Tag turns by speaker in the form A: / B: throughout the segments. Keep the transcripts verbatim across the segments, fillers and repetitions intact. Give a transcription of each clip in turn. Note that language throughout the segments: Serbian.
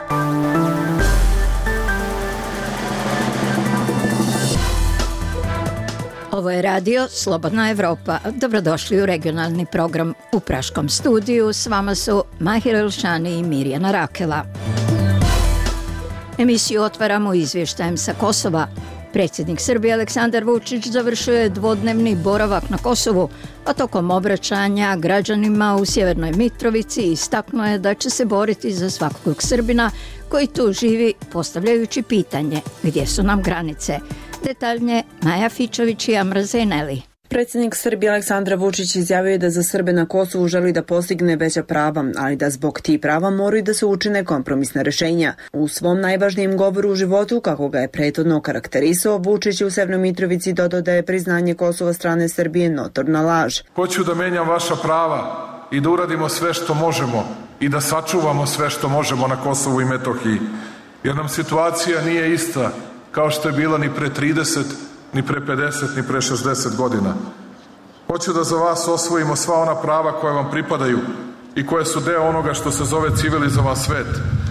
A: Ovo je radio Slobodna Evropa. Dobrodošli u regionalni program u Praškom studiju. S vama su Mahir Elšani i Mirjana Rakela. Emisiju otvaramo izvještajem sa Kosova. Predsjednik Srbije Aleksandar Vučić završio je dvodnevni boravak na Kosovu, a tokom obraćanja građanima u Sjevernoj Mitrovici istaknuo je da će se boriti za svakog Srbina koji tu živi, postavljajući pitanje gdje su nam granice. Detaljnije Maja Fičović i Amra Zeneli.
B: Predsjednik Srbije Aleksandar Vučić izjavio je da za Srbe na Kosovu želi da postigne veća prava, ali da zbog tih prava moraju da se učine kompromisna rešenja. U svom najvažnijem govoru u životu, kako ga je prethodno karakterisao, Vučić u Severnoj Mitrovici dodao da je priznanje Kosova strane Srbije notorna laž.
C: Hoću da menjam vaša prava i da uradimo sve što možemo i da sačuvamo sve što možemo na Kosovu i Metohiji, jer nam situacija nije ista kao što je bila ni pre trideset, ni pre pedeset, ni pre šezdeset godina. Hoću da za vas osvojimo sva ona prava koja vam pripadaju i koje su deo onoga što se zove civilizovan svet.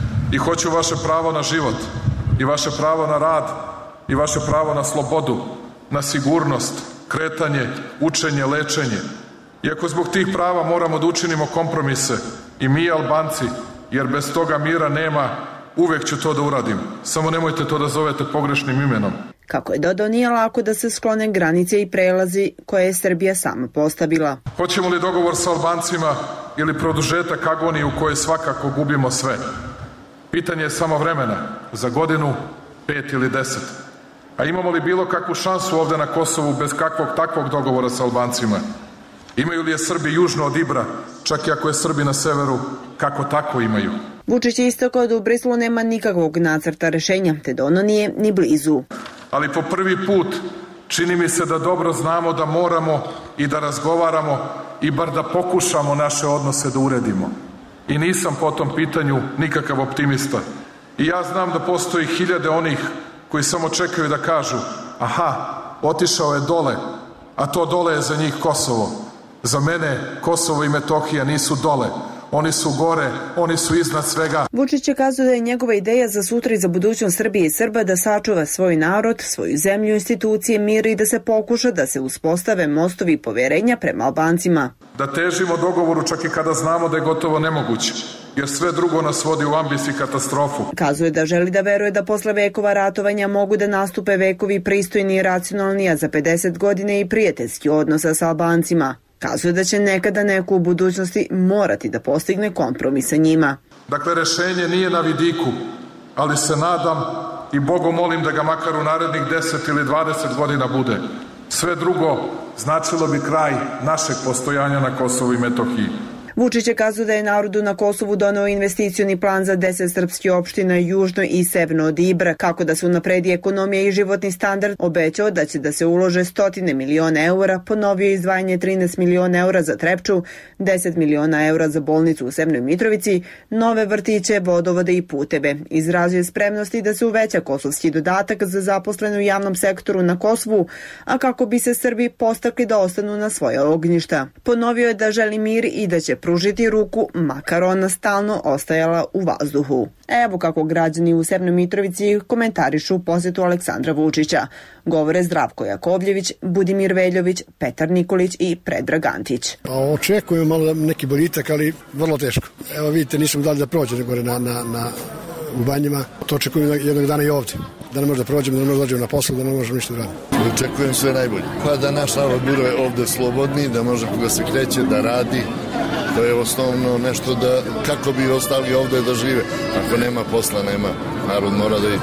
C: I hoću vaše pravo na život, i vaše pravo na rad, i vaše pravo na slobodu, na sigurnost, kretanje, učenje, lečenje. Iako zbog tih prava moramo da učinimo kompromise, i mi Albanci, jer bez toga mira nema, uvek ću to da uradim. Samo nemojte to da zovete pogrešnim imenom.
B: Kako je dodao, nije lako da se sklone granice i prelazi koje je Srbija sama postavila.
C: Hoćemo li dogovor sa Albancima ili produžetak agonije u kojoj svakako gubimo sve? Pitanje je samo vremena, za godinu, pet ili deset. A imamo li bilo kakvu šansu ovde na Kosovu bez kakvog takvog dogovora sa Albancima? Imaju li je Srbi južno od Ibra, čak i ako je Srbi na severu, kako tako imaju?
B: Vučić je istakao da u Briselu nema nikakvog nacrta rešenja, te da ono nije ni blizu.
C: Ali po prvi put čini mi se da dobro znamo da moramo i da razgovaramo i bar da pokušamo naše odnose da uredimo. I nisam po tom pitanju nikakav optimista. I ja znam da postoji hiljade onih koji samo čekaju da kažu: aha, otišao je dole, a to dole je za njih Kosovo. Za mene Kosovo i Metohija nisu dole. Oni su gore, oni su iznad svega.
B: Vučić je kazao da je njegova ideja za sutra i za budućnost Srbije i Srba da sačuva svoj narod, svoju zemlju, institucije, mir i da se pokuša da se uspostave mostovi poverenja prema Albancima.
C: Da težimo dogovoru čak i kada znamo da je gotovo nemoguće, jer sve drugo nas vodi u ambis i katastrofu.
B: Kazuje da želi da veruje da posle vekova ratovanja mogu da nastupe vekovi pristojni i racionalni, a za pedeset godine i prijateljski odnosa sa Albancima. Kazuje da će nekada neko u budućnosti morati da postigne kompromis sa njima.
C: Dakle, rešenje nije na vidiku, ali se nadam i Bogu molim da ga makar u narednih deset ili dvadeset godina bude. Sve drugo značilo bi kraj našeg postojanja na Kosovu i Metohiji.
B: Vučić je kazao da je narodu na Kosovu doneo investicioni plan za deset srpskih opština južno i severno od Ibra, kako da se unapredi ekonomija i životni standard, obećao da će da se ulože stotine miliona eura, ponovio izdvajanje trinaest miliona eura za Trepču, deset miliona eura za bolnicu u Severnoj Mitrovici, nove vrtiće, vodovode i puteve. Izrazio je spremnosti da se uveća kosovski dodatak za zaposlene u javnom sektoru na Kosovu, a kako bi se Srbi postakli da ostanu na svoje ognjišta. Ponovio je da želi mir i da će pružiti ruku, makar ona stalno ostajala u vazduhu. Evo kako građani u Severnoj Mitrovici komentarišu posjetu Aleksandra Vučića. Govore Zdravko Jakovljević, Budimir Veljović, Petar Nikolić i Predrag Antić.
D: Očekujemo malo neki boljitak, ali vrlo teško. Evo vidite, nisam dali da prođe gore na, na, na, u banjima. To očekujem jednog dana i ovdje. Da ne možemo da prođemo, da ne možemo da dođemo na posao, da ne možemo ništa da radimo.
E: Očekujem sve najbolje. Pa da naš narod bude ovdje slobodni, da može da se kreće, da radi. To je osnovno nešto da, kako bi ostali ovdje da žive. Ako nema posla, nema. Narod mora da ide.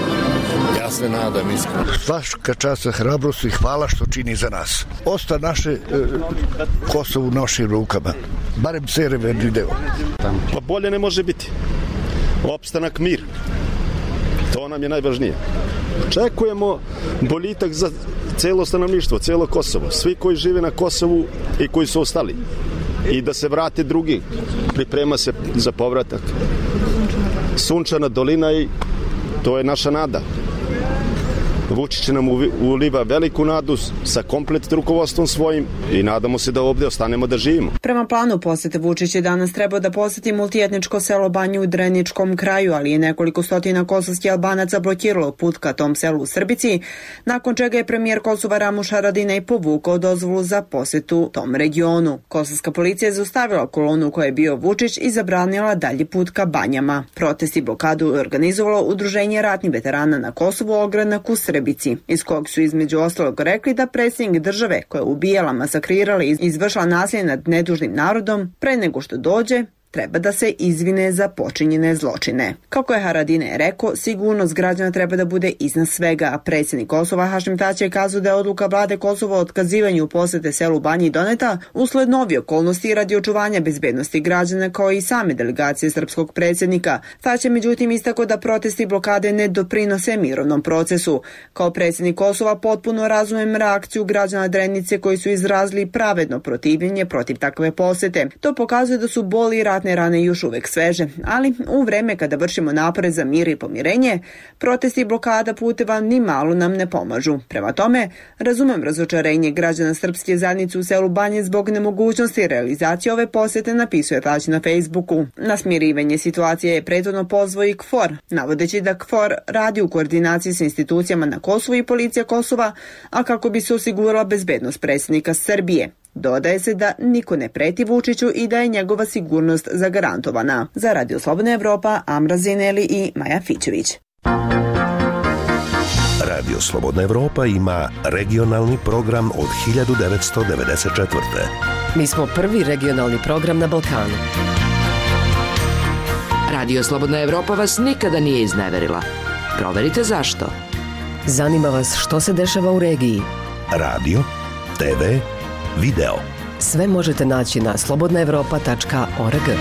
E: Ja se nadam iskreno.
F: Svaka čast za hrabrost i hvala što čini za nas. Osta naše e, Kosovo u našim rukama. Barem severni deo.
G: Pa bolje ne može biti. Opstanak, mir. To nam je najvažnije. Očekujemo boljitak za celo stanovništvo, celo Kosovo. Svi koji žive na Kosovu i koji su ostali. I da se vrate drugi. Priprema se za povratak. Sunčana dolina i to je naša nada. Vučić nam uliva veliku nadu sa komplet rukovodstvom svojim i nadamo se da ovdje ostanemo da živimo.
B: Prema planu posete Vučić je danas trebao da poseti multietničko selo Banju u Dreničkom kraju, ali je nekoliko stotina kosovskih Albanaca blokiralo put ka tom selu u Srbici, nakon čega je premijer Kosova Ramuš Haradinaj povukao dozvolu za posetu tom regionu. Kosovska policija je zaustavila kolonu u kojoj je bio Vučić i zabranila dalji put ka Banjama. Protest i blokadu je organizovalo Udruženje ratnih veterana na Kosovu Ogranak u Srbici, iz kog su između ostalog rekli da predsjednik države koja je ubijala, masakrirala i izvršila nasilje nad nedužnim narodom, pre nego što dođe, treba da se izvine za počinjene zločine. Kako je Haradinaj rekao, sigurnost građana treba da bude iznad svega, a predsjednik Kosova Hašim Tači je kazao da je odluka vlade Kosova o otkazivanju posete selu Banji doneta usled novih okolnosti radi očuvanja bezbednosti građana kao i same delegacije srpskog predsjednika. Tači je međutim istakao da protesti i blokade ne doprinose mirovnom procesu. Kao predsjednik Kosova potpuno razumem reakciju građana Drenice koji su izrazili pravedno protivljenje protiv takve posete. To pokazuje da su boli i ratne rane još uvek sveže, ali u vreme kada vršimo napore za mir i pomirenje, protesti i blokada puteva ni malo nam ne pomažu. Prema tome, razumem razočarenje građana srpske zajednice u selu Banje zbog nemogućnosti realizacije ove posete, napisuje Tači na Facebooku. Na smirivanje situacije je prethodno pozvao i KFOR, navodeći da KFOR radi u koordinaciji sa institucijama na Kosovu i policija Kosova, a kako bi se osigurala bezbednost predsjednika Srbije. Dodaje se da niko ne preti Vučiću i da je njegova sigurnost zagarantovana. Za Radio Slobodna Evropa, Amra Zineli i Maja Fićević.
H: Radio Slobodna Evropa ima regionalni program od hiljadu devetsto devedeset četvrte.
I: Mi smo prvi regionalni program na Balkanu.
J: Radio Slobodna Evropa vas nikada nije izneverila. Proverite zašto.
I: Zanima vas što se dešava u regiji.
H: Radio, te ve, video.
I: Sve možete naći na slobodna evropa tačka org.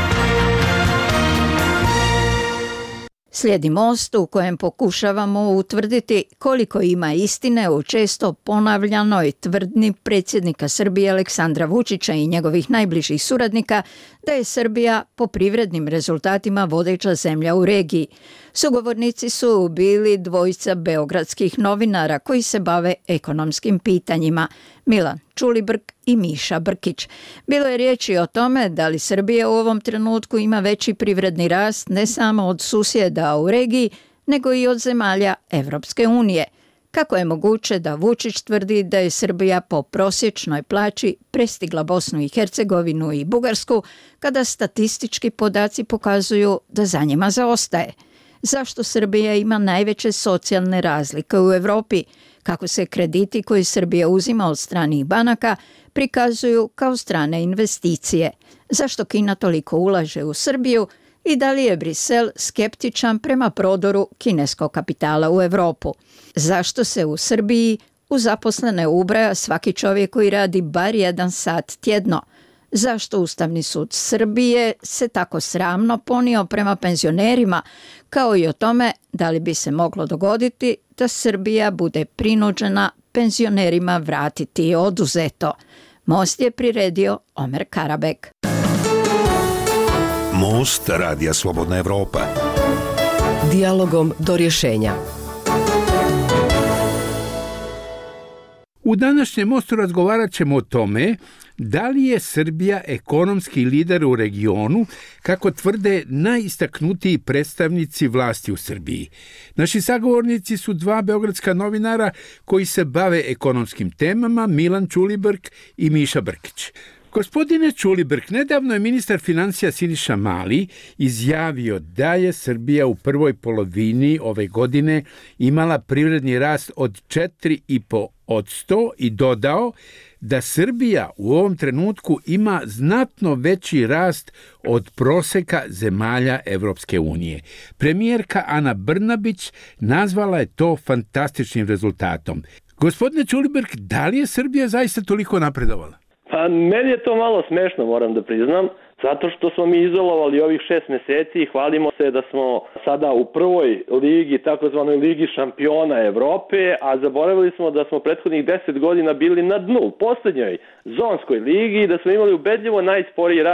A: Slijedi Most u kojem pokušavamo utvrditi koliko ima istine u često ponavljanoj tvrdnji predsjednika Srbije Aleksandra Vučića i njegovih najbližih suradnika da je Srbija po privrednim rezultatima vodeća zemlja u regiji. Sugovornici su bili dvojica beogradskih novinara koji se bave ekonomskim pitanjima, Milan Čulibrk i Miša Brkić. Bilo je riječi o tome da li Srbija u ovom trenutku ima veći privredni rast ne samo od susjeda u regiji, nego i od zemalja Evropske unije. Kako je moguće da Vučić tvrdi da je Srbija po prosječnoj plaći prestigla Bosnu i Hercegovinu i Bugarsku, kada statistički podaci pokazuju da za njima zaostaje? Zašto Srbija ima najveće socijalne razlike u Evropi? Kako se krediti koje Srbija uzima od stranih banaka prikazuju kao strane investicije? Zašto Kina toliko ulaže u Srbiju i da li je Brisel skeptičan prema prodoru kineskog kapitala u Evropu? Zašto se u Srbiji u zaposlene ubraja svaki čovjek koji radi bar jedan sat tjedno? Zašto Ustavni sud Srbije se tako sramno ponio prema penzionerima, kao i o tome da li bi se moglo dogoditi da Srbija bude prinuđena penzionerima vratiti oduzeto? Most je priredio Omer Karabek.
H: Most Radija Slobodna Evropa.
I: Dijalogom do rješenja.
K: U današnjem Mostu razgovarat ćemo o tome da li je Srbija ekonomski lider u regionu, kako tvrde najistaknutiji predstavnici vlasti u Srbiji. Naši sagovornici su dva beogradska novinara koji se bave ekonomskim temama, Milan Čulibrk i Miša Brkić. Gospodine Čulibrk, nedavno je ministar financija Siniša Mali izjavio da je Srbija u prvoj polovini ove godine imala privredni rast od četiri i po posto i dodao da Srbija u ovom trenutku ima znatno veći rast od proseka zemalja Evropske unije. Premijerka Ana Brnabić nazvala je to fantastičnim rezultatom. Gospodine Čulibrk, da li je Srbija zaista toliko napredovala?
L: Pa meni je to malo smešno, moram da priznam, zato što smo mi izolovali ovih šest mjeseci i hvalimo se da smo sada u prvoj ligi, takozvanoj ligi šampiona Evrope, a zaboravili smo da smo prethodnih deset godina bili na dnu, u posljednjoj zonskoj ligi i da smo imali ubedljivo najsporiji rast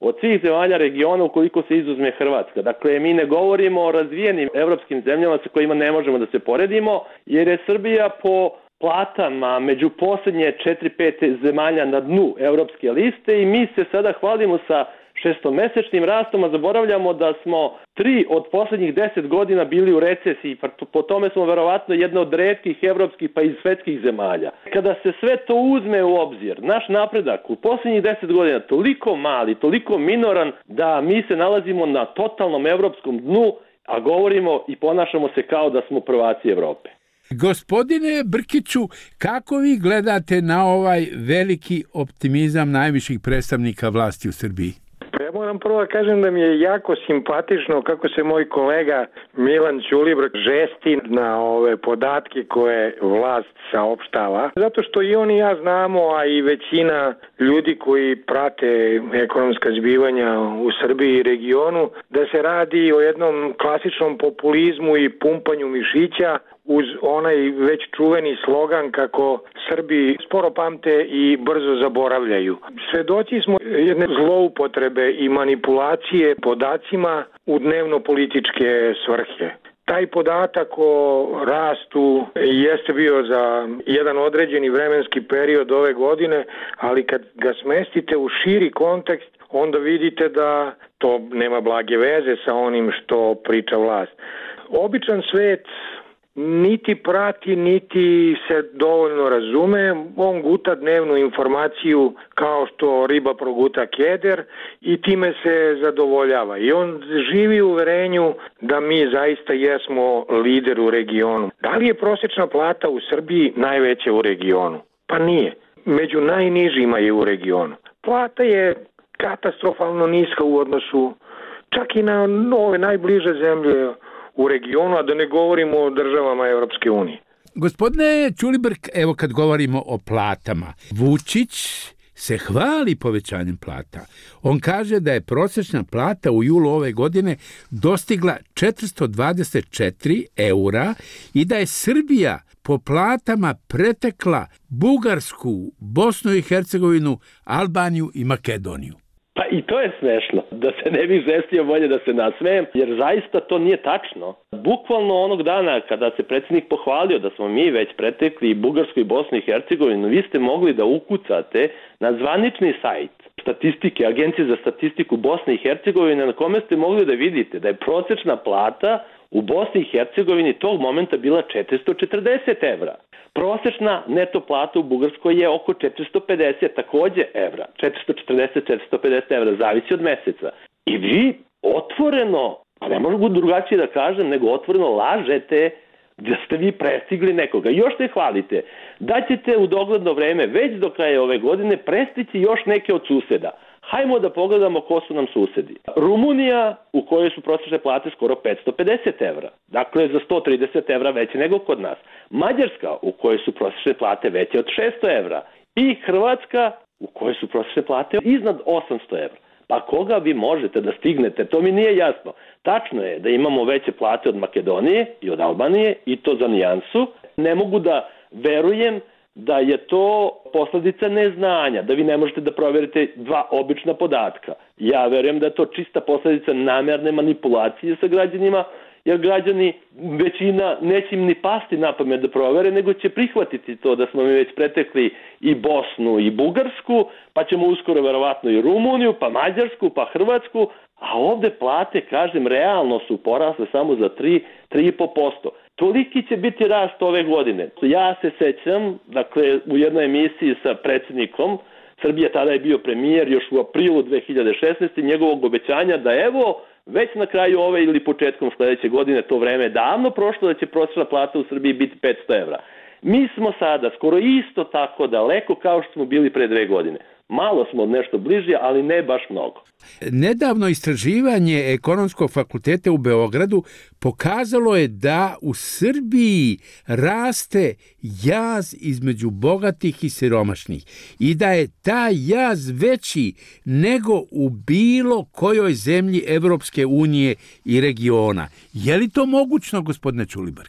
L: od svih zemalja regiona ukoliko se izuzme Hrvatska. Dakle, mi ne govorimo o razvijenim evropskim zemljama sa kojima ne možemo da se poredimo, jer je Srbija po platama među posljednje četiri pet zemalja na dnu evropske liste i mi se sada hvalimo sa šestomesečnim rastom, a zaboravljamo da smo tri od posljednjih deset godina bili u recesiji, pa po tome smo verovatno jedna od retkih evropskih pa i svetskih zemalja. Kada se sve to uzme u obzir, naš napredak u posljednjih deset godina toliko mali, toliko minoran da mi se nalazimo na totalnom evropskom dnu, a govorimo i ponašamo se kao da smo prvaci Evrope.
K: Gospodine Brkiću, kako vi gledate na ovaj veliki optimizam najviših predstavnika vlasti u Srbiji?
M: Ja moram prvo da kažem da mi je jako simpatično kako se moj kolega Milan Ćulibrk žesti na ove podatke koje vlast saopštava. Zato što i on i ja znamo, a i većina ljudi koji prate ekonomska zbivanja u Srbiji i regionu, da se radi o jednom klasičnom populizmu i pumpanju mišića uz onaj već čuveni slogan kako Srbi sporo pamte i brzo zaboravljaju. Svedoci smo jedne zloupotrebe i manipulacije podacima u dnevno-političke svrhe. Taj podatak o rastu jeste bio za jedan određeni vremenski period ove godine, ali kad ga smestite u širi kontekst, onda vidite da to nema blage veze sa onim što priča vlast. Običan svet niti prati, niti se dovoljno razume, on guta dnevnu informaciju kao što riba proguta keder i time se zadovoljava. I on živi u uverenju da mi zaista jesmo lider u regionu. Da li je prosječna plata u Srbiji najveća u regionu? Pa nije. Među najnižima je u regionu. Plata je katastrofalno niska u odnosu čak i na ove najbliže zemlje u regionu, a da ne govorimo o državama Evropske unije.
K: Gospodine Ćulibrk, evo kad govorimo o platama, Vučić se hvali povećanjem plata. On kaže da je prosječna plata u julu ove godine dostigla četiristo dvadeset četiri eura i da je Srbija po platama pretekla Bugarsku, Bosnu i Hercegovinu, Albaniju i Makedoniju.
L: Pa i to je smešno, da se ne bih žestio, bolje da se nasmejem, jer zaista to nije tačno. Bukvalno onog dana kada se predsjednik pohvalio da smo mi već pretekli Bugarsku i Bosnu i Hercegovinu, vi ste mogli da ukucate na zvanični sajt statistike, Agencije za statistiku Bosne i Hercegovine, na kome ste mogli da vidite da je prosječna plata u Bosni i Hercegovini tog momenta bila četiristo četrdeset evra. Prosječna neto plata u Bugarskoj je oko četiristo pedeset takođe evra. četiristo četrdeset do četiristo pedeset evra, zavisi od meseca. I vi otvoreno, a ne mogu drugačije da kažem, nego otvoreno lažete da ste vi prestigli nekoga. Još se hvalite da ćete u dogledno vreme, već do kraja ove godine, prestići još neke od suseda. Hajmo da pogledamo ko su nam susedi. Rumunija, u kojoj su prosječne plate skoro petsto pedeset evra. Dakle, za sto trideset evra veće nego kod nas. Mađarska, u kojoj su prosječne plate veće od šesto evra. I Hrvatska, u kojoj su prosječne plate iznad osamsto evra. Pa koga vi možete da stignete? To mi nije jasno. Tačno je da imamo veće plate od Makedonije i od Albanije, i to za nijansu. Ne mogu da verujem da je to posledica neznanja, da vi ne možete da proverite dva obična podatka. Ja verujem da je to čista posledica namerne manipulacije sa građanima, jer građani, većina, neće im ni pasti na pamet da provere, nego će prihvatiti to da smo mi već pretekli i Bosnu i Bugarsku, pa ćemo uskoro verovatno i Rumuniju, pa Mađarsku, pa Hrvatsku, a ovde plate, kažem, realno su porasle samo za tri do tri i po posto. Toliki će biti rast ove godine. Ja se sećam, dakle, u jednoj emisiji sa predsjednikom, Srbija tada je bio premijer još u aprilu dve hiljade šesnaeste. njegovog obećanja da evo, već na kraju ove ili početkom sledeće godine, to vreme je davno prošlo, da će prosječna plata u Srbiji biti petsto evra. Mi smo sada skoro isto tako daleko kao što smo bili pre dve godine. Malo smo nešto bliži, ali ne baš mnogo.
K: Nedavno istraživanje Ekonomskog fakulteta u Beogradu pokazalo je da u Srbiji raste jaz između bogatih i siromašnih i da je taj jaz veći nego u bilo kojoj zemlji Evropske unije i regiona. Je li to mogućno, gospodine Ćulibrk?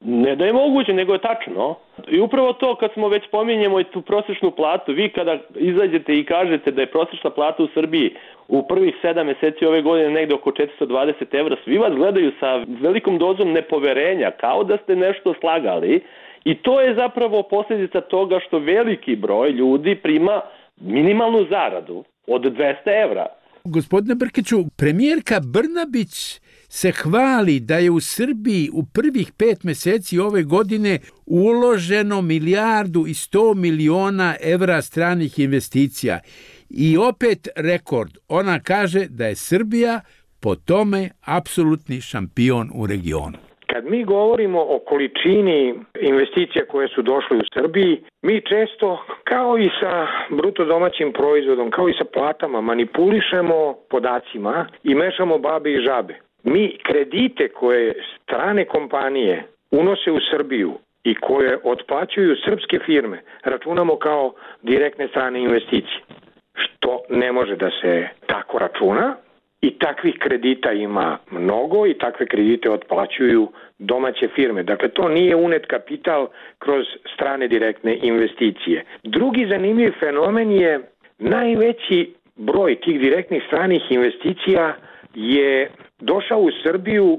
L: Ne da je moguće, nego je tačno. I upravo to kad smo već pominjemo i tu prosječnu platu, vi kada izađete i kažete da je prosječna plata u Srbiji u prvih sedam meseci ove godine negde oko četiristo dvadeset evra, svi vas gledaju sa velikom dozom nepoverenja, kao da ste nešto slagali, i to je zapravo posljedica toga što veliki broj ljudi prima minimalnu zaradu od dvesta evra.
K: Gospodine Brkiću, premijerka Brnabić se hvali da je u Srbiji u prvih pet meseci ove godine uloženo milijardu i sto miliona evra stranih investicija. I opet rekord. Ona kaže da je Srbija po tome apsolutni šampion u regionu.
M: Kad mi govorimo o količini investicija koje su došle u Srbiji, mi često, kao i sa bruto domaćim proizvodom, kao i sa platama, manipulišemo podacima i mešamo babe i žabe. Mi kredite koje strane kompanije unose u Srbiju i koje otplaćuju srpske firme računamo kao direktne strane investicije, što ne može da se tako računa. I takvih kredita ima mnogo i takve kredite otplaćuju domaće firme. Dakle, to nije unet kapital kroz strane direktne investicije. Drugi zanimljiv fenomen je najveći broj tih direktnih stranih investicija je došao u Srbiju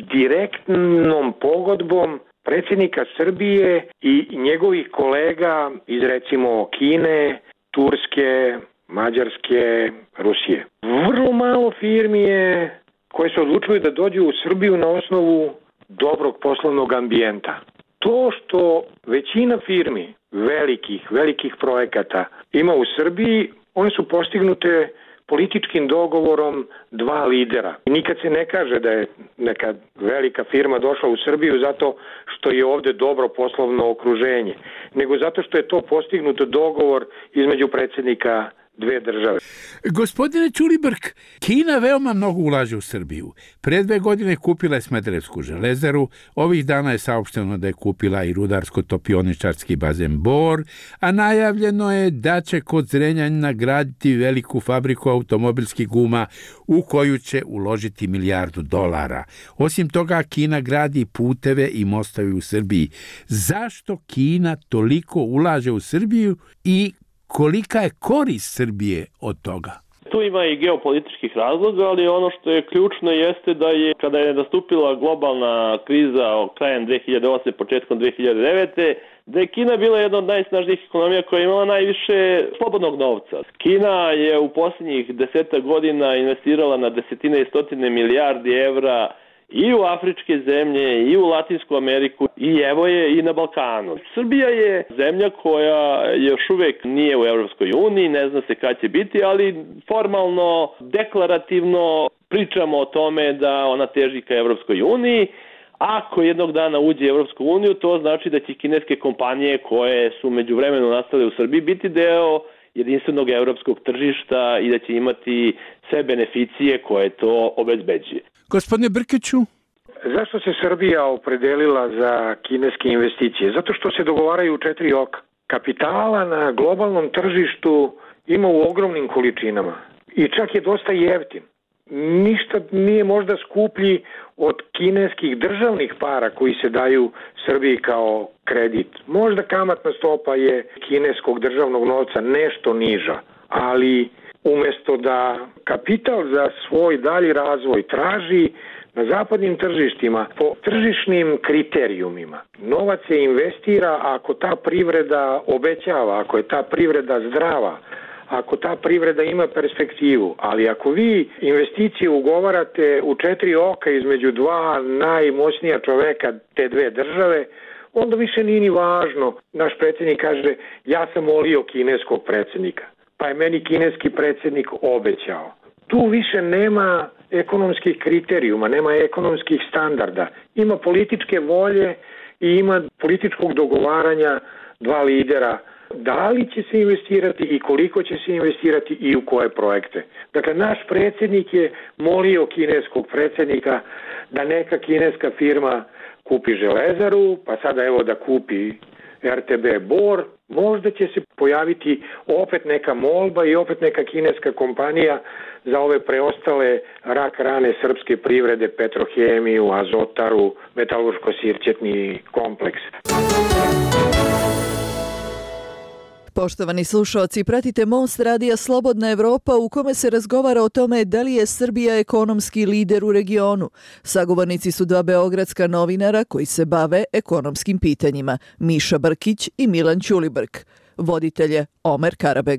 M: direktnom pogodbom predsjednika Srbije i njegovih kolega iz recimo Kine, Turske, Mađarske, Rusije. Vrlo malo firmi je koje se odlučuju da dođu u Srbiju na osnovu dobrog poslovnog ambijenta. To što većina firmi, velikih, velikih projekata ima u Srbiji, one su postignute političkim dogovorom dva lidera. Nikad se ne kaže da je neka velika firma došla u Srbiju zato što je ovde dobro poslovno okruženje, nego zato što je to postignuto dogovor između predsjednika dve države.
K: Gospodine Ćulibrk, Kina veoma mnogo ulaže u Srbiju. Pre dve godine kupila je Smederevsku železaru, ovih dana je saopšteno da je kupila i rudarsko-topioničarski bazen Bor, a najavljeno je da će kod Zrenjanina graditi veliku fabriku automobilskih guma u koju će uložiti milijardu dolara. Osim toga, Kina gradi puteve i mostove u Srbiji. Zašto Kina toliko ulaže u Srbiju i kolika je korist Srbije od toga?
L: Tu ima i geopolitičkih razloga, ali ono što je ključno jeste da je, kada je nastupila globalna kriza krajem dve hiljade osme. početkom dve hiljade devete. da je Kina bila jedna od najsnažnijih ekonomija koja je imala najviše slobodnog novca. Kina je u posljednjih desetak godina investirala na desetine i stotine milijardi evra i u afričke zemlje, i u Latinsku Ameriku, i evo je i na Balkanu. Srbija je zemlja koja još uvek nije u Evropskoj uniji, ne zna se kad će biti, ali formalno, deklarativno pričamo o tome da ona teži ka Evropskoj uniji. Ako jednog dana uđe u Evropsku uniju, to znači da će kineske kompanije koje su međuvremeno nastale u Srbiji biti deo jedinstvenog evropskog tržišta i da će imati sve beneficije koje to obezbeđuje.
K: Gospodine Brkiću?
M: Zašto se Srbija opredelila za kineske investicije? Zato što se dogovaraju u četiri oka. Kapitala na globalnom tržištu ima u ogromnim količinama i čak je dosta jeftin. Ništa nije možda skuplji od kineskih državnih para koji se daju Srbiji kao kredit. Možda kamatna stopa je kineskog državnog novca nešto niža, ali umjesto da kapital za svoj dalji razvoj traži na zapadnim tržištima po tržišnim kriterijumima, novac se investira ako ta privreda obećava, ako je ta privreda zdrava, ako ta privreda ima perspektivu, ali ako vi investicije ugovarate u četiri oka između dva najmoćnija čoveka te dve države, onda više nije ni važno. Naš predsjednik kaže, ja sam molio kineskog predsjednika, pa je meni kineski predsjednik obećao. Tu više nema ekonomskih kriterijuma, nema ekonomskih standarda. Ima političke volje i ima političkog dogovaranja dva lidera. Da li će se investirati i koliko će se investirati i u koje projekte. Dakle, naš predsjednik je molio kineskog predsjednika da neka kineska firma kupi železaru, pa sada evo da kupi R T B Bor, možda će se pojaviti opet neka molba i opet neka kineska kompanija za ove preostale rak rane srpske privrede, Petrohemiju, Azotaru, metalurško-sirćetni kompleks.
N: Poštovani slušaoci, pratite Most radija Slobodna Evropa u kome se razgovara o tome da li je Srbija ekonomski lider u regionu. Sagovornici su dva beogradska novinara koji se bave ekonomskim pitanjima, Miša Brkić i Milan Ćulibrk. Voditelj je Omer Karabeg.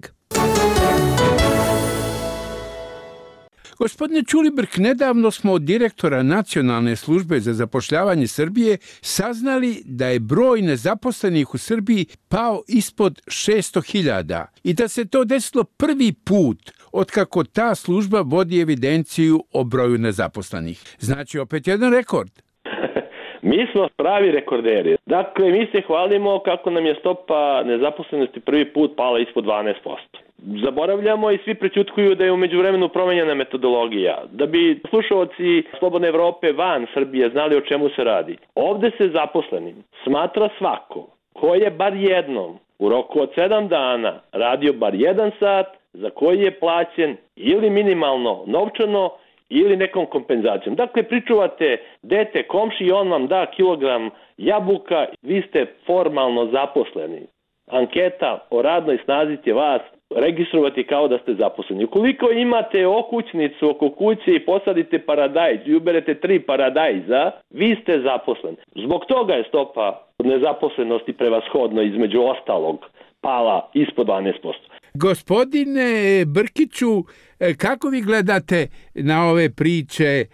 K: Gospodine Ćulibrk, nedavno smo od direktora Nacionalne službe za zapošljavanje Srbije saznali da je broj nezaposlenih u Srbiji pao ispod šesto hiljada i da se to desilo prvi put otkako ta služba vodi evidenciju o broju nezaposlenih. Znači opet jedan rekord.
L: Mi smo pravi rekorderi. Dakle, mi se hvalimo kako nam je stopa nezaposlenosti prvi put pala ispod dvanaest posto. Zaboravljamo i svi prećutkuju da je u međuvremenu promenjena metodologija. Da bi slušalci Slobodne Evrope van Srbije znali o čemu se radi. Ovde se zaposlenim smatra svako ko je bar jednom u roku od sedam dana radio bar jedan sat za koji je plaćen ili minimalno novčano ili nekom kompenzacijom. Dakle, pričuvate dete komši i on vam da kilogram jabuka, vi ste formalno zaposleni. Anketa o radnoj snazi će vas registrovati kao da ste zaposleni. Ukoliko imate okućnicu oko kuće i posadite paradajz i uberete tri paradajza, vi ste zaposleni. Zbog toga je stopa nezaposlenosti prevashodno između ostalog pala ispod dvanaest posto.
K: Gospodine Brkiću, kako vi gledate na ove priče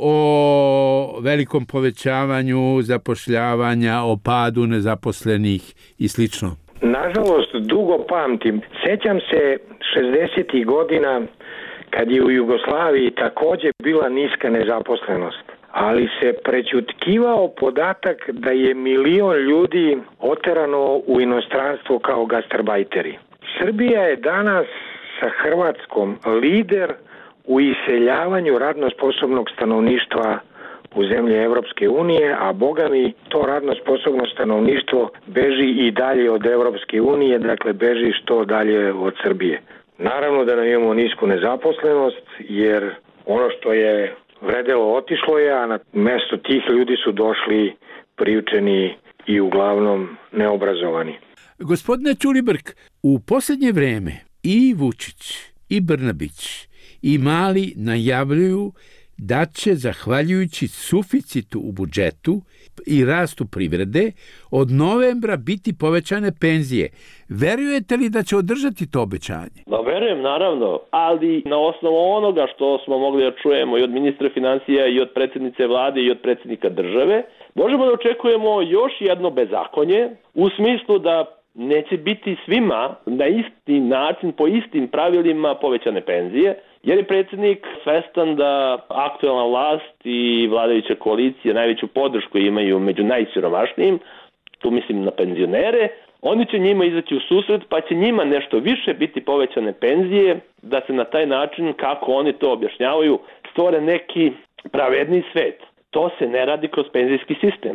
K: o velikom povećavanju zapošljavanja, o padu nezaposlenih i slično?
M: Nažalost, dugo pamtim. Sećam se šezdesetih godina kad je u Jugoslaviji također bila niska nezaposlenost, ali se prećutkivao podatak da je milion ljudi oterano u inostranstvo kao gastarbajteri. Srbija je danas sa Hrvatskom lider u iseljavanju radno sposobnog stanovništva u zemlje Evropske unije, a boga mi to radno sposobno stanovništvo beži i dalje od Evropske unije, dakle beži što dalje od Srbije. Naravno da nam imamo nisku nezaposlenost, jer ono što je vredelo otišlo je, a na mesto tih ljudi su došli priučeni i uglavnom neobrazovani.
K: Gospodine Ćulibrk, u posljednje vreme i Vučić, i Brnabić, i Mali najavljuju da će, zahvaljujući suficitu u budžetu i rastu privrede, od novembra biti povećane penzije. Verujete li da će održati to obećanje?
L: Da, verujem, naravno, ali na osnovu onoga što smo mogli da čujemo i od ministra financija, i od predsjednice vlade, i od predsjednika države, možemo da očekujemo još jedno bezakonje, u smislu da neće biti svima na isti način, po istim pravilima povećane penzije, jer je predsjednik svestan da aktualna vlast i vladajuća koalicija najveću podršku imaju među najsiromašnijim, tu mislim na penzionere, oni će njima izaći u susret pa će njima nešto više biti povećane penzije, da se na taj način, kako oni to objašnjavaju, stvore neki pravedni svet. To se ne radi kroz penzijski sistem.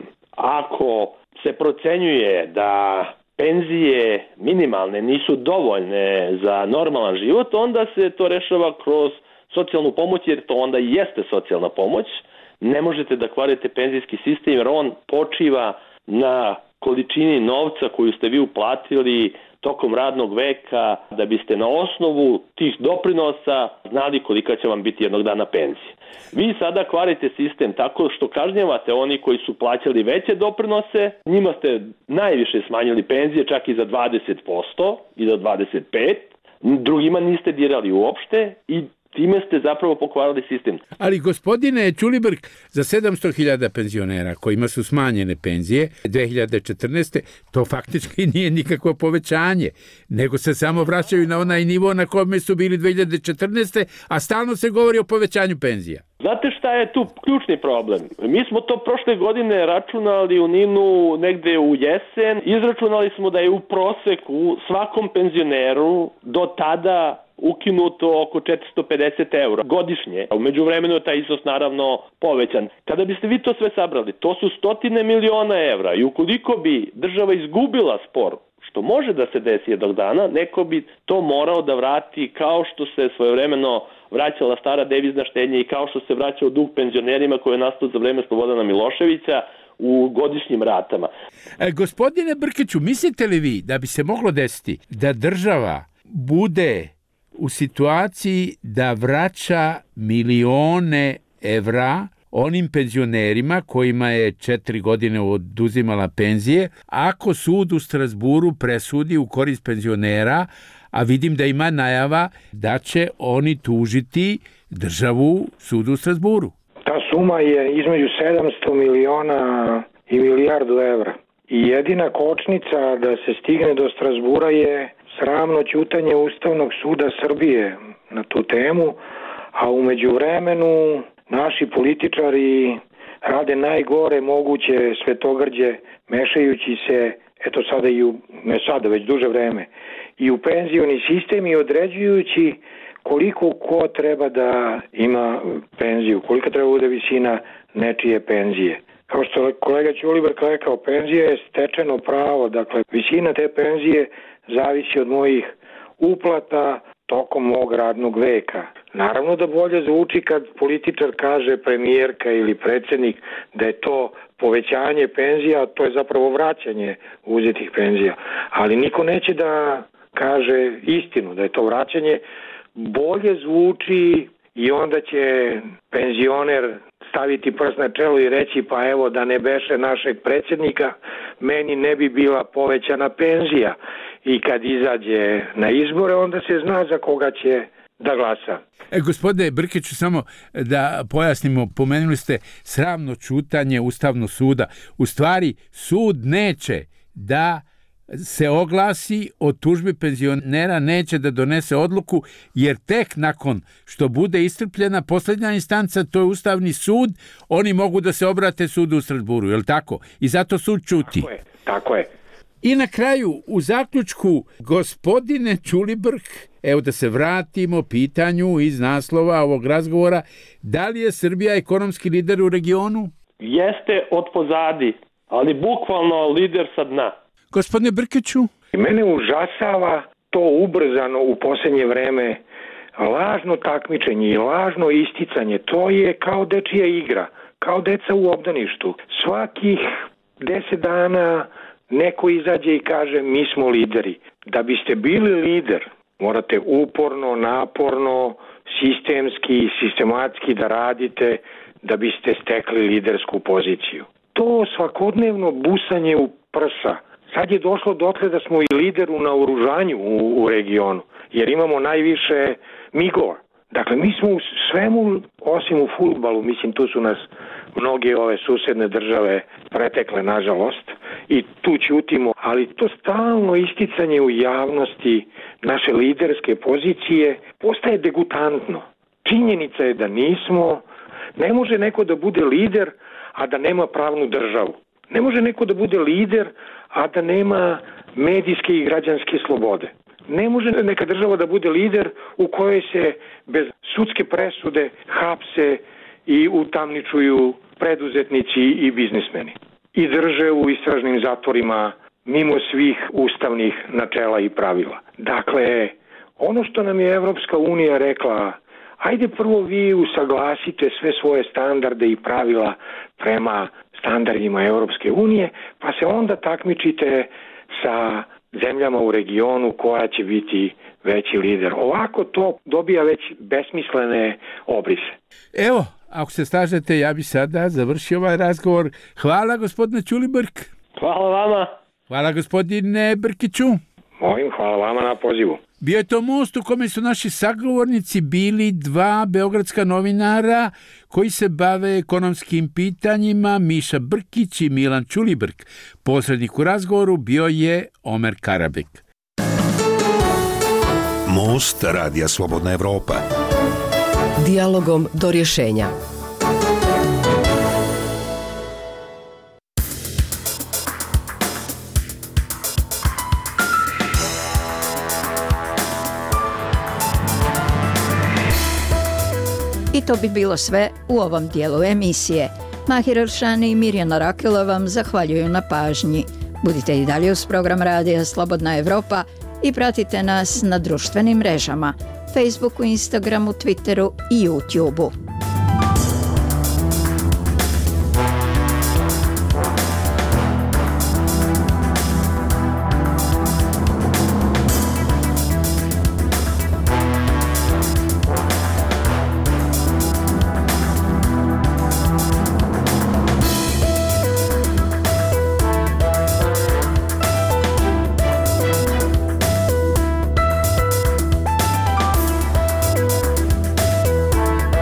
L: Ako se procenjuje da penzije minimalne nisu dovoljne za normalan život, onda se to rešava kroz socijalnu pomoć, jer to onda i jeste socijalna pomoć. Ne možete da kvarite penzijski sistem, jer on počiva na količini novca koju ste vi uplatili tokom radnog veka, da biste na osnovu tih doprinosa znali kolika će vam biti jednog dana penzije. Vi sada kvarite sistem tako što kažnjavate oni koji su plaćali veće doprinose, njima ste najviše smanjili penzije, čak i za dvadeset posto i do dvadeset pet posto, drugima niste dirali uopšte i time ste zapravo pokvarili sistem.
K: Ali gospodine Ćulibrk, za sedamsto hiljada penzionera kojima su smanjene penzije dve hiljade četrnaeste. to faktički nije nikakvo povećanje, nego se samo vraćaju na onaj nivo na kome su bili dve hiljade četrnaeste. a stalno se govori o povećanju penzija.
L: Znate šta je tu ključni problem? Mi smo to prošle godine računali u Ninu negde u jesen. Izračunali smo da je u proseku svakom penzioneru do tada ukinuto oko četiristo pedeset eura godišnje. U međuvremenu je taj iznos naravno povećan. Kada biste vi to sve sabrali, to su stotine miliona evra i ukoliko bi država izgubila spor, što može da se desi jednog dana, neko bi to morao da vrati kao što se svojevremeno vraćala stara devizna štednja i kao što se vraćao dug penzionerima koji je nastao za vreme Slobodana Miloševića u godišnjim ratama.
K: E, gospodine Brkiću, mislite li vi da bi se moglo desiti da država bude u situaciji da vraća milione evra onim penzionerima kojima je četiri godine oduzimala penzije, ako sud u Strasburu presudi u korist penzionera, a vidim da ima najava da će oni tužiti državu sudu u Strasburu?
M: Ta suma je između sedamsto miliona i milijardu evra. I jedina kočnica da se stigne do Strasbura je sramno ćutanje Ustavnog suda Srbije na tu temu, a u međuvremenu naši političari rade najgore moguće svetogrđe, mešajući se, eto sada i u, ne sada, već duže vreme, i u penzioni sistem i određujući koliko ko treba da ima penziju, koliko treba bude visina nečije penzije. Kao što je kolega Ćulibrk rekao, penzija je stečeno pravo, dakle visina te penzije zavisi od mojih uplata tokom mog radnog veka. Naravno da bolje zvuči kad političar kaže, premijerka ili predsjednik, da je to povećanje penzija, to je zapravo vraćanje uzetih penzija. Ali niko neće da kaže istinu, da je to vraćanje. Bolje zvuči i onda će penzioner staviti prst na čelo i reći, pa evo da ne beše našeg predsjednika, meni ne bi bila povećana penzija. I kad izađe na izbore, onda se zna za koga će da glasa.
K: E, gospodine Brkiću, samo da pojasnimo, pomenuli ste sramno ćutanje Ustavnog suda. U stvari, sud neće da se oglasi o tužbi penzionera, neće da donese odluku, jer tek nakon što bude iscrpljena posljednja instanca, to je Ustavni sud, oni mogu da se obrate sudu u Strasburu, je li tako? I zato sud ćuti.
M: Tako je, tako je.
K: I na kraju, u zaključku, gospodine Ćulibrk, evo da se vratimo pitanju iz naslova ovog razgovora, da li je Srbija ekonomski lider u regionu?
L: Jeste od pozadi, ali bukvalno lider sa dna.
K: Gospodine Brkiću?
M: Mene užasava to ubrzano u posljednje vreme lažno takmičenje i lažno isticanje. To je kao dečija igra, kao deca u obdaništu. Svakih deset dana neko izađe i kaže mi smo lideri. Da biste bili lider, morate uporno, naporno, sistemski, sistematski da radite da biste stekli lidersku poziciju. To svakodnevno busanje u prsa. Sad je došlo dotle da smo i lider u naoružanju u, u regionu, jer imamo najviše migova. Dakle, mi smo u svemu, osim u fudbalu, mislim, tu su nas mnoge ove susedne države pretekle, nažalost, i tu ćutimo, ali to stalno isticanje u javnosti naše liderske pozicije postaje degutantno. Činjenica je da nismo, ne može neko da bude lider, a da nema pravnu državu. Ne može neko da bude lider, a da nema medijske i građanske slobode. Ne može neka država da bude lider u kojoj se bez sudske presude hapse i utamničuju preduzetnici i biznismeni. I drže u istražnim zatvorima mimo svih ustavnih načela i pravila. Dakle, ono što nam je Evropska unija rekla, ajde prvo vi usaglasite sve svoje standarde i pravila prema standardima Europske unije, pa se onda takmičite sa zemljama u regionu koja će biti veći lider. Ovako to dobija već besmislene obrise.
K: Evo, ako se slažete, ja bi sada završio ovaj razgovor. Hvala, gospodine Ćulibrk.
L: Hvala vama.
K: Hvala, gospodine Brkiću.
M: Molim, hvala vama na pozivu.
K: Bio je to most u kome su naši sagovornici bili dva beogradska novinara koji se bave ekonomskim pitanjima, Miša Brkić i Milan Ćulibrk. Posrednik u razgovoru bio je Omer Karabek.
H: Most Radija Slobodna Evropa.
I: Dijalogom do rješenja.
A: I to bi bilo sve u ovom dijelu emisije. Mahir Elšani i Mirjana Rakela vam zahvaljuju na pažnji. Budite i dalje uz program Radija Slobodna Evropa i pratite nas na društvenim mrežama, Facebooku, Instagramu, Twitteru i YouTubeu.